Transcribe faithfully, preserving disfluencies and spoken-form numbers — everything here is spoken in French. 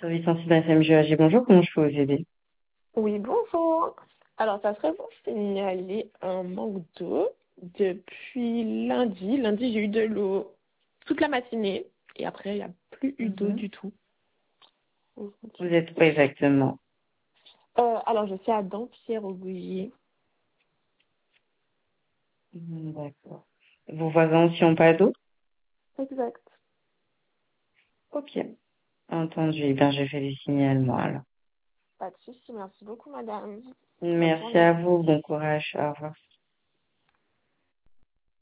Service sensible F M G A G, bonjour, comment je peux vous aider? Oui, bonjour. Alors, ça serait pour signaler un manque d'eau depuis lundi. Lundi, j'ai eu de l'eau toute la matinée et après, il n'y a plus eu d'eau Mhm. du tout. Vous êtes où exactement? Euh, alors, je suis à Dampierre-au-Bouilly. Mhm, d'accord. Vos voisins aussi ont pas d'eau? Exact. Ok, entendu. Eh bien, j'ai fait des signalements alors. Pas de souci. Merci beaucoup, madame. Bonne Merci journée. à vous, bon courage, au revoir.